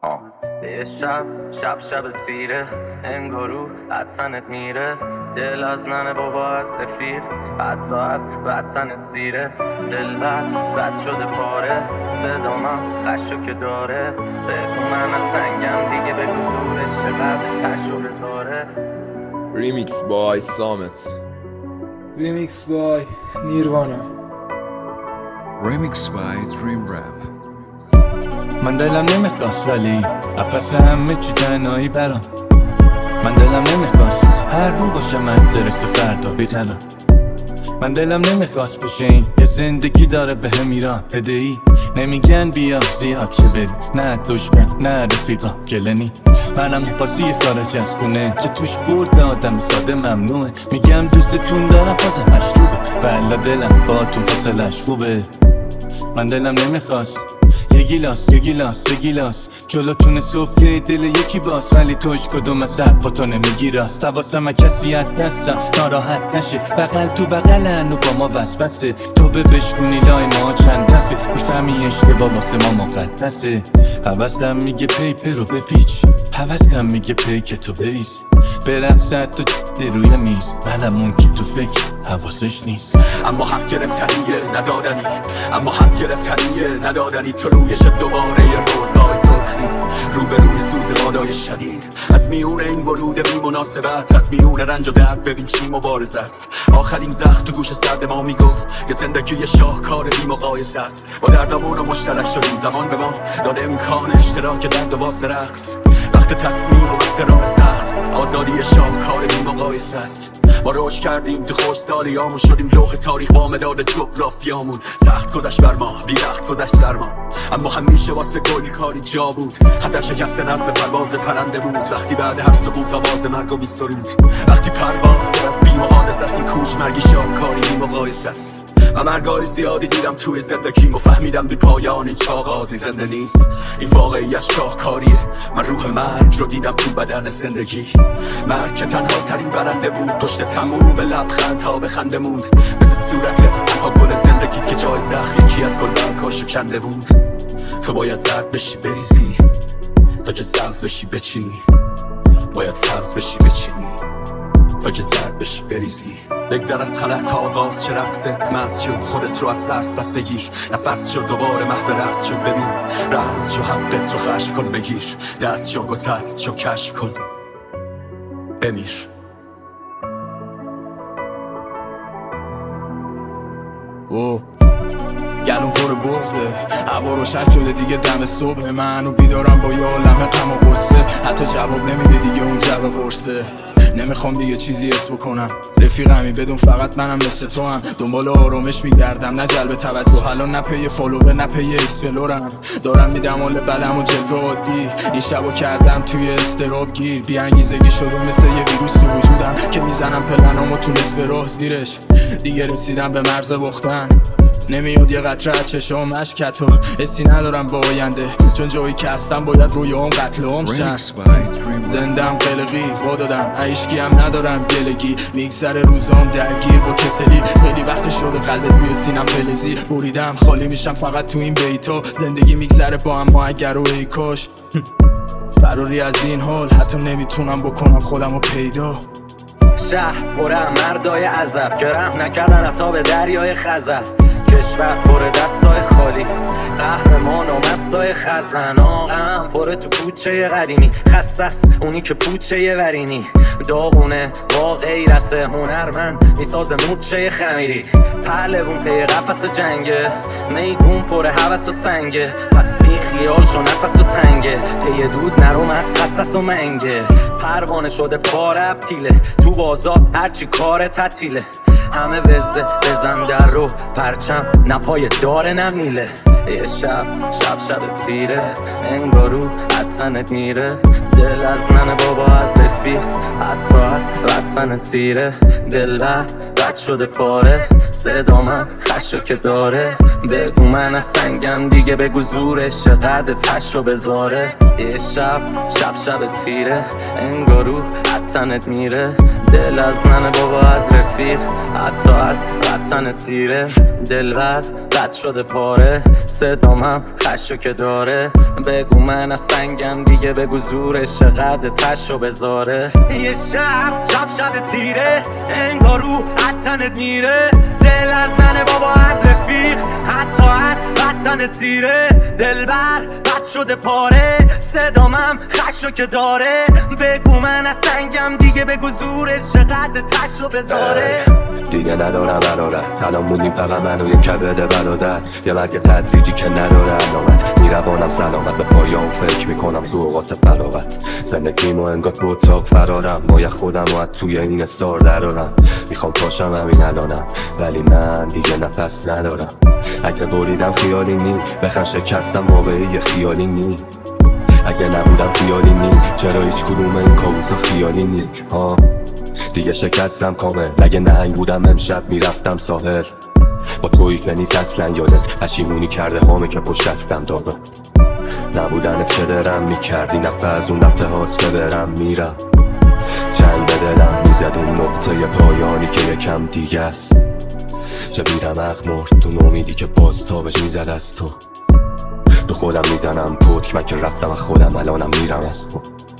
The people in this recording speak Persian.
یه شب تیره انگارو حتنت میره دل از ننه بابا از رفیق حتی از وطنت سیره دل بد شده پاره صدامم خشو که داره بگو من از سنگم دیگه بگو زورش چقدر تشو بذاره. ریمیکس بای سامت، ریمیکس بای نیروانا، ریمیکس بای دریم رپ. من دلم نمیخواست ولی اپس همه چی تنهایی برام. من دلم نمیخواست هر رو باشه من سرس فردا بیترم. من دلم نمیخواست بشه این یه زندگی داره به هم ایران بدهی. نمیگن بیا زیاد که بری، نه دشمن نه رفیقا گلنی. منم بازی خارج از خونه که توش برد به آدم ساده ممنوعه. میگم دوستتون دارم فازم مشروبه والا دلم با تون فاصلش خوبه. من دلم نمیخواست یه گیلاس جلوتون سفره دل یکی باز، ولی توش کدوم از حرفاتو نمیگی راست. حواسم کسی از دستم ناراحت نشه، بغل تو بغلن و با ما وسوسه. تو بشکونی لای ما چند دفعه میفهمی اشتباه واسه ما مقدسه. حواسم میگه پیپر رو بپیچ، حواسم میگه پیک تو بریز، برقصد تو روی میز. منمون که تو فکر حواسش نیست. اما حق گرفتنیه ندادنی تو رویش دوباره یه روزای سرخی روبروی سوز بادای شدید. از میون این ورود بی مناسبت، از میون رنج و درد ببین چی مبارز است. آخرین زخم تو گوش سرد ما میگفت یه زندگی یه شاهکار بی مقایسه است. با دردمون رو مشترک شدیم، زمان به ما داده امکان اشتراک درد و واسه رقص. وقت تصمیم و وقت راه سخت، آزادی شاهکار بی مقایسه است. ما رشد کردیم تو خوش سالیامون، شدیم لوح تاریخ با مداد جغرافیامون. سخت گذشت بر ما، بی وقت گذشت سرما، اما همیشه واسه گل کاری جا بود. خطر شکست نظم پرواز پرنده بود، وقتی بعد هر سقوط آواز مرگ و بی سرود. وقتی پرواز پر از بیم و حادث است، این کوچ مرگی شاهکاری بی مقایسه است. و مرگای زیادی دیدم توی زندگیم و فهمیدم بی پایان هیچ آغازی زنده نیست. این واقعی از شاهکاریه، من روح مرگ رو دیدم تو بدن زندگی. مرگ که تنها ترین برنده بود، پشت تموم لبخند ها به خنده موند. مثل صورتت تنها گل زندگیت که جای زخم یکی از گل برگا شکنده بود. تو باید زرد بشی بریزی تا که سبز بشی بچینی، باید سبز بشی بچینی تا که زرد بشی بریزی. بگذر از خلط ها آغاز چه رقصت مست شد، خودت رو از ترس پس بگیر. نفس شد دوباره محو رقص شد، ببین رقص شو حقت رو خشم کن بگیر. دست شو گسست شو کشف کن بمیر. گلون پر بغزه، هوا روشن شده دیگه دم صبح. منو بیدارم با یه عالمه غم و غصه، حتی جواب نمیده دیگه اون جو قرصه. نمیخوام دیگه چیزی حس بکنم، رفیقمی بدون فقط منم مثل تو هم. دنبال آرامش میگردم نه جلب توجه، الان نه پی فالوور نه پی اکسپلورم. دارم میدم حال بدم و جلوه عادی، این شبو کردم توی استراب گیر. بی انگیزگی شده مثل یه ویروس تو وجودم که میزنم پلنامو تو نصف راه زیرش. دیگه رسیدم به مرز باختن، نمیاد یه قطره از چشام اشکتو. حسی ندارم با آینده، چون جایی که هستم باید روی اون قتل عام شن. زندم قلقی وا دادم، عشقی هم ندارم گلگی. میگذره روزام درگیر با کسلی، خیلی وقت شده قلبت روی سینم فلزی. بریدم خالی میشم فقط تو این بیتا. زندگی میگذره با اما اگر و ای کاش. فراری از این حال حتی نمیتونم بکنم خودمو پیدا. شهر پر مردای عذب که رحم نکردن حتی به دریای خزر. کشور پر دستای خالی، قهرمان و مستای خزن. آقام پر تو کوچه قدیمی، خسته است اونی که پوچه ورینی. داغونه با غیرت هنرمند میسازه مورچه خمیری. پهلوون پی قفس جنگه، میدون پر هوس و سنگه. پس بی خیال شو نفس و تنگه، پی دود نروم از خصص و منگه. پروانه شده پاره پیله، تو بازار هرچی کار تعطیله. همه وزه بزن در رو پرچم، نپای داره نمیله. یه شب تیره انگارو حتنت میره. دل از ننه بابا از رفیق حتی از وطنت سیره. دل بد شده پاره صدامم خشو که داره. بگو من از سنگم دیگه بگو زورش چقدر تشو بذاره. یه شب تیره انگارو حتنت میره. دل از من بابا از رفیق، حتی از وطن تیره. دل بد شده پاره، صدام هم خشو که داره. بگو من از سنگم دیگه، بگو زورش چقدر تشو بذاره. یه شب تیره، انگار رو وطنت میره. دل از من بابا از رفیق، حتی از وطن تیره. دل بد شده پاره، صدامم خشو که داره. بگو من از سنگم دیگه، بگو زورش چقدر تشو بذاره. دیگه ندارم برارت، الان موندیم فقط من و یه کبد برادر. یه مرگ تدریجی که نداره علامت، میروانم سلامت به پایام فکر میکنم تو اوقات فراغت. زندگیمو انگار تو اتاق فرارم، باید خودم رو از توی این استار درارم. میخوام پاشم همین الانم، ولی من دیگه نفس ندارم. اگه بریدم خیالی نی، بخن شکستم واقعی خیالی نی. اگه نبودم خیالی نی، چرا هیچ کدوم این کابوس خیالی نی؟ دیگه شکستم کامل، اگه نهنگ بودم امشب میرفتم ساحل. با تویی که نیست اصلا یادت، پشیمونی کرده هامه که پشت دستم داغه. نبودنت چه درم میکردی، نفع از اون نفع هاست که برم میرم. جنگ به دلم میزد اون نقطه پایانی که یکم دیگه است. چه بیرمق مرد تو نومیدی که باز تابش میزد از تو. رو خودم میزنم پتک، من که رفتم از خودم الانم میرم از تو.